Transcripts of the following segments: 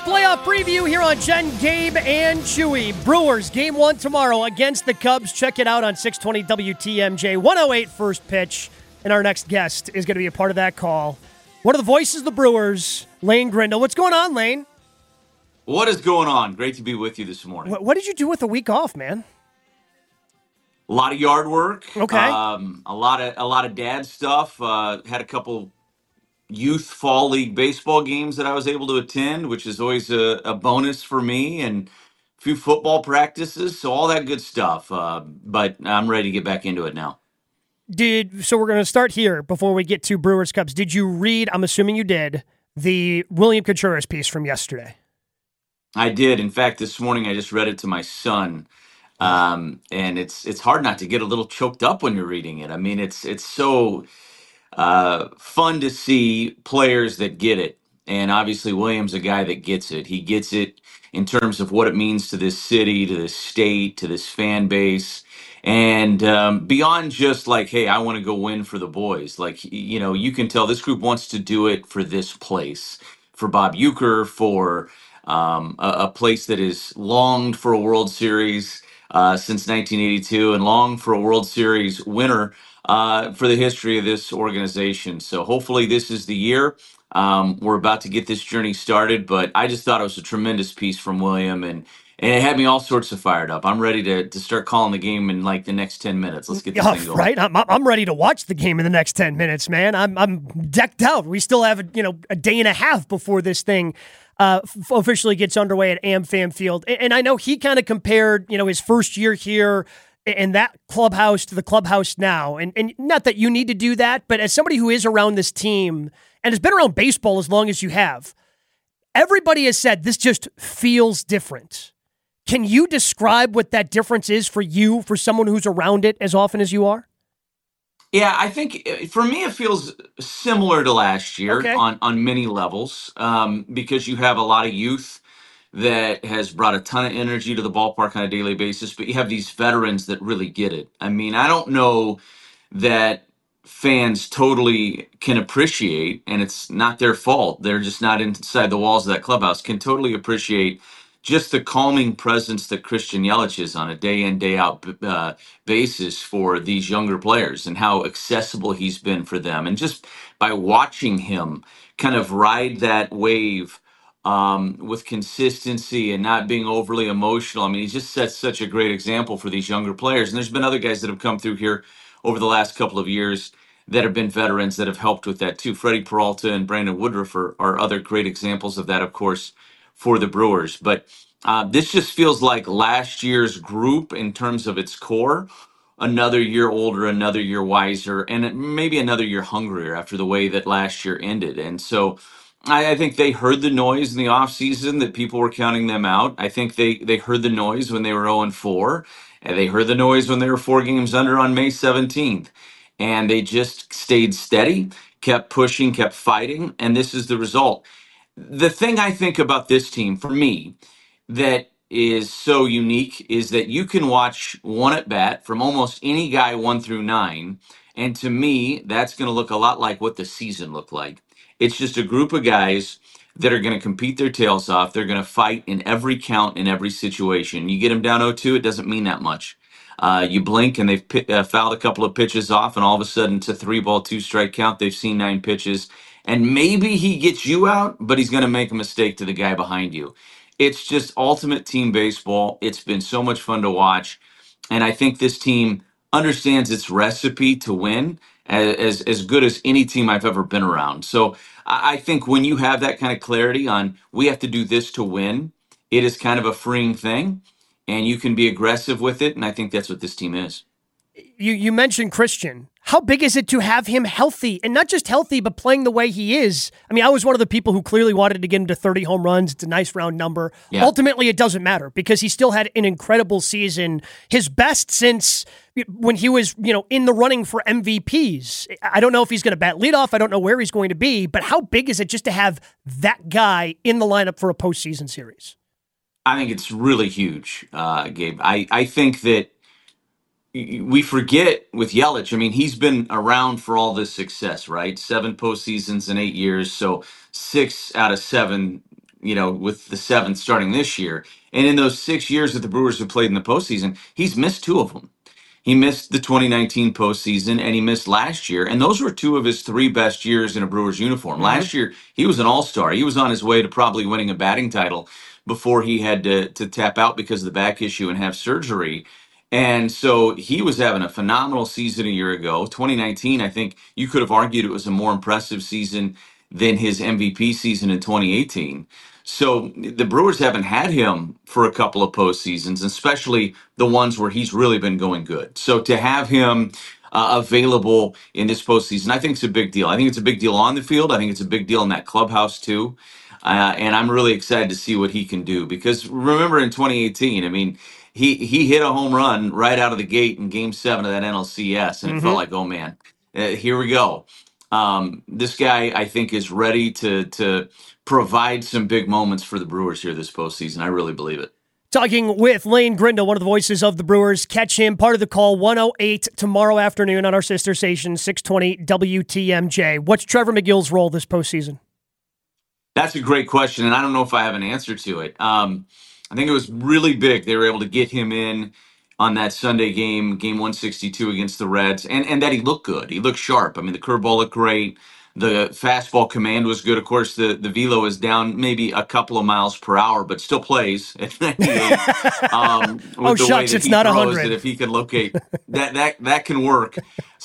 playoff preview here on Jen, Gabe, and Chewy. Brewers, game one tomorrow against the Cubs. Check it out on 620 WTMJ. 108 first pitch, and our next guest is going to be a part of that call. One of the voices of the Brewers, Lane Grindle. What's going on, Lane? What is going on? Great to be with you this morning. What did you do with the week off, man? A lot of yard work. Okay. A lot of dad stuff. Had a couple youth fall league baseball games that I was able to attend, which is always a bonus for me, and a few football practices. So all that good stuff. But I'm ready to get back into it now. So we're going to start here before we get to Brewers Cubs. Did you read, I'm assuming you did, the William Contreras piece from yesterday? I did. In fact, this morning I just read it to my son. And it's hard not to get a little choked up when you're reading it. I mean, it's so fun to see players that get it. And obviously William's a guy that gets it. He gets it in terms of what it means to this city, to this state, to this fan base. And beyond just like, hey, I want to go win for the boys. Like, you can tell this group wants to do it for this place, for Bob Uecker, for a place that has longed for a World Series since 1982 and longed for a World Series winner for the history of this organization. So hopefully this is the year. We're about to get this journey started, but I just thought it was a tremendous piece from William, and it had me all sorts of fired up. I'm ready to start calling the game in like the next 10 minutes. Let's get this thing going. Right. I'm ready to watch the game in the next 10 minutes, man. I'm decked out. We still have a day and a half before this thing officially gets underway at AmFam Field. And I know he kind of compared, his first year here and that clubhouse to the clubhouse now. And not that you need to do that, but as somebody who is around this team and has been around baseball as long as you have, everybody has said this just feels different. Can you describe what that difference is for you, for someone who's around it as often as you are? Yeah, I think for me it feels similar to last year. Okay. on many levels, because you have a lot of youth that has brought a ton of energy to the ballpark on a daily basis, but you have these veterans that really get it. I mean, I don't know that fans totally can appreciate, and it's not their fault. They're just not inside the walls of that clubhouse, can totally appreciate just the calming presence that Christian Yelich is on a day in, day out basis for these younger players, and how accessible he's been for them. And just by watching him kind of ride that wave with consistency and not being overly emotional. I mean, he just sets such a great example for these younger players. And there's been other guys that have come through here over the last couple of years that have been veterans that have helped with that too. Freddie Peralta and Brandon Woodruff are other great examples of that, of course, for the Brewers. But this just feels like last year's group in terms of its core. Another year older, another year wiser, and maybe another year hungrier after the way that last year ended. And so I think they heard the noise in the offseason that people were counting them out. I think they heard the noise when they were 0-4, and they heard the noise when they were 4 games under on May 17th. And they just stayed steady, kept pushing, kept fighting, and this is the result. The thing I think about this team, for me, that is so unique is that you can watch one at bat from almost any guy 1 through 9. And to me, that's going to look a lot like what the season looked like. It's just a group of guys that are going to compete their tails off. They're going to fight in every count, in every situation. You get them down 0-2, it doesn't mean that much. You blink and they've fouled a couple of pitches off, and all of a sudden it's a 3-ball, 2-strike count. They've seen 9 pitches. And maybe he gets you out, but he's going to make a mistake to the guy behind you. It's just ultimate team baseball. It's been so much fun to watch. And I think this team understands its recipe to win as good as any team I've ever been around. So I think when you have that kind of clarity on we have to do this to win, it is kind of a freeing thing, and you can be aggressive with it. And I think that's what this team is. You mentioned Christian. How big is it to have him healthy, and not just healthy, but playing the way he is? I mean, I was one of the people who clearly wanted to get him to 30 home runs. It's a nice round number. Yeah. Ultimately, it doesn't matter because he still had an incredible season, his best since when he was, in the running for MVPs. I don't know if he's going to bat leadoff. I don't know where he's going to be, but how big is it just to have that guy in the lineup for a postseason series? I think it's really huge, Gabe. I think that we forget with Yelich. I mean, he's been around for all this success, right? 7 postseasons in 8 years. So 6 out of 7 with the seventh starting this year. And in those 6 years that the Brewers have played in the postseason, he's missed two of them. He missed the 2019 postseason and he missed last year. And those were two of his three best years in a Brewers uniform. Hmm. Last year, he was an all-star. He was on his way to probably winning a batting title before he had to tap out because of the back issue and have surgery. And so he was having a phenomenal season a year ago. 2019, I think you could have argued it was a more impressive season than his MVP season in 2018. So the Brewers haven't had him for a couple of postseasons, especially the ones where he's really been going good. So to have him available in this postseason, I think it's a big deal. I think it's a big deal on the field. I think it's a big deal in that clubhouse too. And I'm really excited to see what he can do because remember in 2018, I mean, he hit a home run right out of the gate in Game 7 of that NLCS, and it felt Hmm. like, oh man, here we go. This guy, I think, is ready to provide some big moments for the Brewers here this postseason. I really believe it. Talking with Lane Grindle, one of the voices of the Brewers. Catch him, part of the call, 108 tomorrow afternoon on our sister station, 620 WTMJ. What's Trevor McGill's role this postseason? That's a great question, and I don't know if I have an answer to it. I think it was really big. They were able to get him in on that Sunday game 162 against the Reds, and that he looked good. He looked sharp. I mean, the curveball looked great. The fastball command was good. Of course, the velo is down maybe a couple of miles per hour, but still plays at 98. Oh, With the way shucks, that it's he not throws, that 100. if he can locate that can work.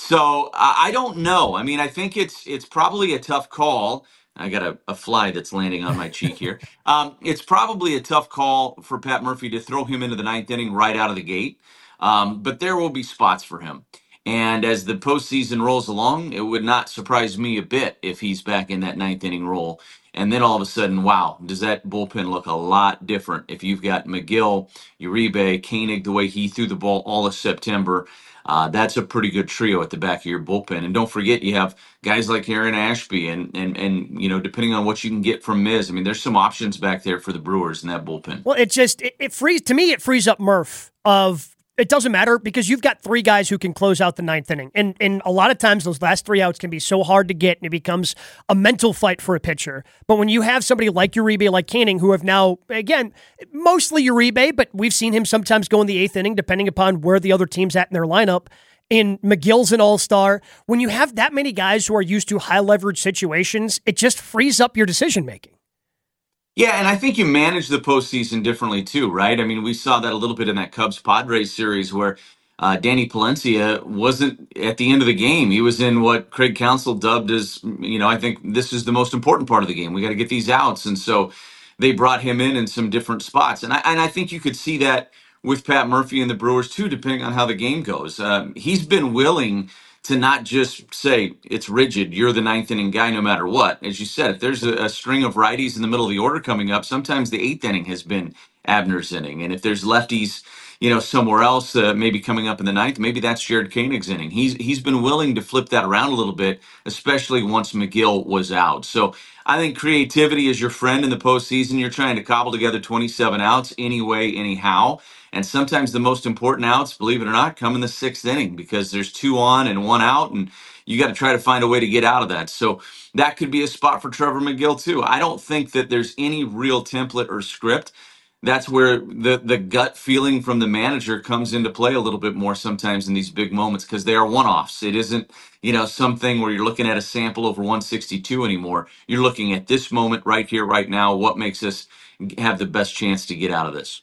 So I don't know. I mean, I think it's probably a tough call. I got a fly that's landing on my cheek here. It's probably a tough call for Pat Murphy to throw him into the ninth inning right out of the gate, but there will be spots for him. And as the postseason rolls along, it would not surprise me a bit if he's back in that ninth inning role. And then all of a sudden, wow, does that bullpen look a lot different if you've got McGill, Uribe, Koenig, the way he threw the ball all of September. That's a pretty good trio at the back of your bullpen. And don't forget, you have guys like Aaron Ashby, and depending on what you can get from Miz, I mean, there's some options back there for the Brewers in that bullpen. Well, it frees, to me, it frees up Murph of, it doesn't matter because you've got three guys who can close out the ninth inning. And a lot of times those last three outs can be so hard to get and it becomes a mental fight for a pitcher. But when you have somebody like Uribe, like Koenig, who have now, again, mostly Uribe, but we've seen him sometimes go in the eighth inning depending upon where the other team's at in their lineup. And McGill's an all-star. When you have that many guys who are used to high leverage situations, it just frees up your decision making. Yeah, and I think you manage the postseason differently too, right? I mean, we saw that a little bit in that Cubs Padres series where Danny Palencia wasn't at the end of the game. He was in what Craig Counsell dubbed as, I think this is the most important part of the game. We got to get these outs, and so they brought him in some different spots, and I think you could see that with Pat Murphy and the Brewers too, depending on how the game goes. He's been willing to not just say it's rigid, you're the ninth inning guy no matter what. As you said, if there's a string of righties in the middle of the order coming up, sometimes the eighth inning has been Abner's inning. And if there's lefties, somewhere else, maybe coming up in the ninth, maybe that's Jared Koenig's inning. He's been willing to flip that around a little bit, especially once McGill was out. So I think creativity is your friend in the postseason. You're trying to cobble together 27 outs anyway, anyhow. And sometimes the most important outs, believe it or not, come in the sixth inning because there's two on and one out, and you got to try to find a way to get out of that. So that could be a spot for Trevor McGill too. I don't think that there's any real template or script. That's where the gut feeling from the manager comes into play a little bit more sometimes in these big moments because they are one-offs. It isn't, something where you're looking at a sample over 162 anymore. You're looking at this moment right here, right now. What makes us have the best chance to get out of this?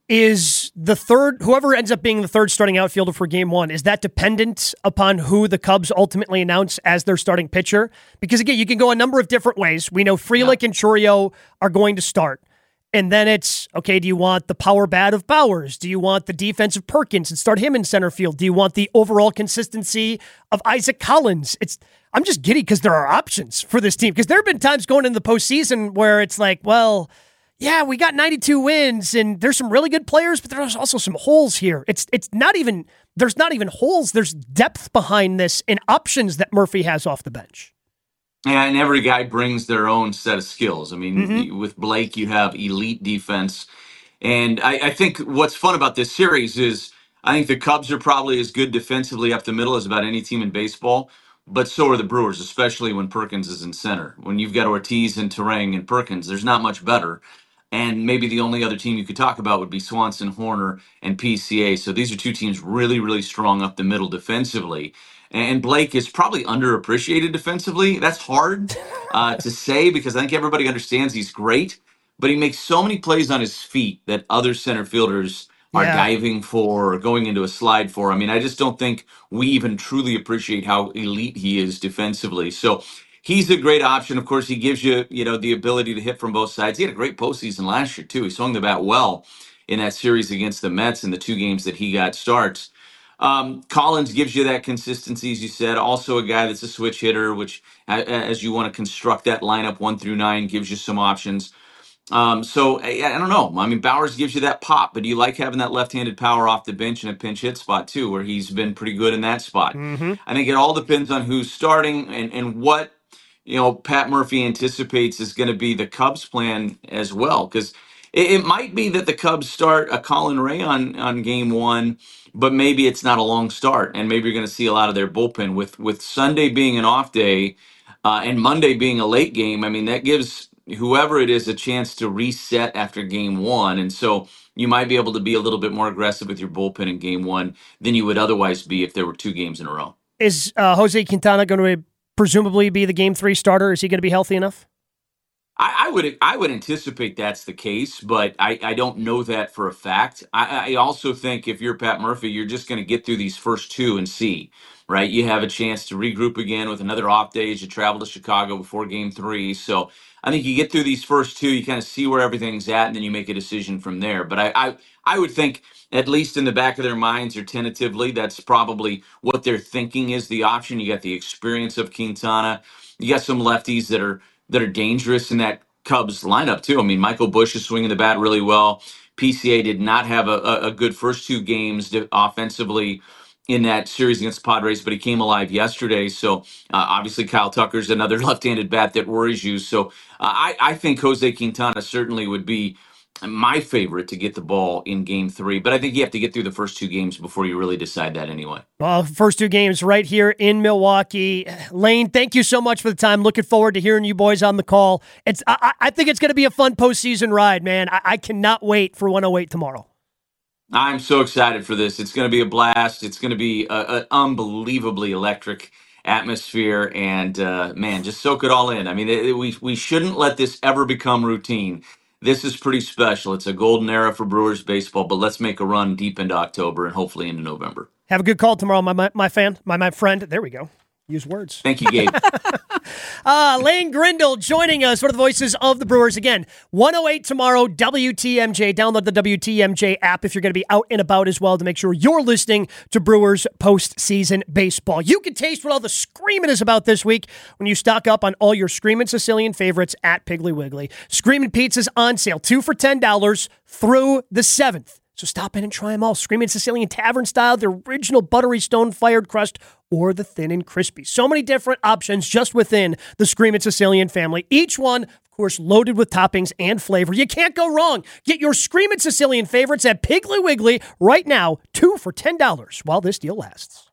Is the third, whoever ends up being the third starting outfielder for game one, is that dependent upon who the Cubs ultimately announce as their starting pitcher? Because again, you can go a number of different ways. We know Frelick and Chourio are going to start. And then it's, okay, do you want the power bat of Bowers? Do you want the defense of Perkins and start him in center field? Do you want the overall consistency of Isaac Collins? I'm just giddy because there are options for this team. Because there have been times going into the postseason where it's like, well, yeah, we got 92 wins and there's some really good players, but there's also some holes here. There's not even holes. There's depth behind this and options that Murphy has off the bench. Yeah, and every guy brings their own set of skills. I mean, with Blake, you have elite defense. And I think what's fun about this series is I think the Cubs are probably as good defensively up the middle as about any team in baseball. but so are the Brewers, especially when Perkins is in center. When you've got Ortiz and Terang and Perkins, there's not much better. And maybe the only other team you could talk about would be Swanson, Horner, and PCA. So these are two teams really, really strong up the middle defensively. And Blake is probably underappreciated defensively. That's hard to say because I think everybody understands he's great, but he makes so many plays on his feet that other center fielders are Yeah. diving for or going into a slide for. I mean, I just don't think we even truly appreciate how elite he is defensively. So he's a great option. Of course, he gives you, the ability to hit from both sides. He had a great postseason last year too. He swung the bat well in that series against the Mets in the 2 games that he got starts. Collins gives you that consistency, as you said. Also, a guy that's a switch hitter, which, as you want to construct that lineup 1 through 9, gives you some options. So I don't know. I mean, Bowers gives you that pop, but do you like having that left-handed power off the bench in a pinch hit spot too, where he's been pretty good in that spot? Mm-hmm. I think it all depends on who's starting and what Pat Murphy anticipates is going to be the Cubs' plan as well, because it might be that the Cubs start a Colin Ray on game 1, but maybe it's not a long start, and maybe you're going to see a lot of their bullpen with Sunday being an off day and Monday being a late game. I mean, that gives whoever it is a chance to reset after game 1, and so you might be able to be a little bit more aggressive with your bullpen in game 1 than you would otherwise be if there were 2 games in a row. Is Jose Quintana going to presumably be the game 3 starter? Is he going to be healthy enough? I would anticipate that's the case, but I don't know that for a fact. I also think if you're Pat Murphy, you're just going to get through these first 2 and see, right? You have a chance to regroup again with another off day as you travel to Chicago before game 3. So I think you get through these first 2, you kind of see where everything's at, and then you make a decision from there. But I would think, at least in the back of their minds or tentatively, that's probably what they're thinking is the option. You got the experience of Quintana. You got some lefties that are dangerous in that Cubs lineup too. I mean, Michael Busch is swinging the bat really well. PCA did not have a good first 2 games offensively in that series against the Padres, but he came alive yesterday. So obviously Kyle Tucker's another left-handed bat that worries you. So I think Jose Quintana certainly would be my favorite to get the ball in game 3, but I think you have to get through the first 2 games before you really decide that anyway. Well, first 2 games right here in Milwaukee. Lane, thank you so much for the time. Looking forward to hearing you boys on the call. I think it's going to be a fun postseason ride, man. I cannot wait for 108 tomorrow. I'm so excited for this. It's going to be a blast. It's going to be an unbelievably electric atmosphere, and man, just soak it all in. I mean, we shouldn't let this ever become routine. This is pretty special. It's a golden era for Brewers baseball, but let's make a run deep into October and hopefully into November. Have a good call tomorrow, my friend. There we go. Use words. Thank you, Gabe. Lane Grindle joining us, one of the voices of the Brewers. Again, 108 tomorrow, WTMJ. Download the WTMJ app if you're going to be out and about as well to make sure you're listening to Brewers postseason baseball. You can taste what all the screaming is about this week when you stock up on all your Screamin' Sicilian favorites at Piggly Wiggly. Screamin' Pizza's on sale, 2 for $10 through the 7th. So stop in and try them all. Screamin' Sicilian Tavern style, the original buttery stone-fired crust, or the thin and crispy. So many different options just within the Screamin' Sicilian family. Each one, of course, loaded with toppings and flavor. You can't go wrong. Get your Screamin' Sicilian favorites at Piggly Wiggly right now, 2 for $10 while this deal lasts.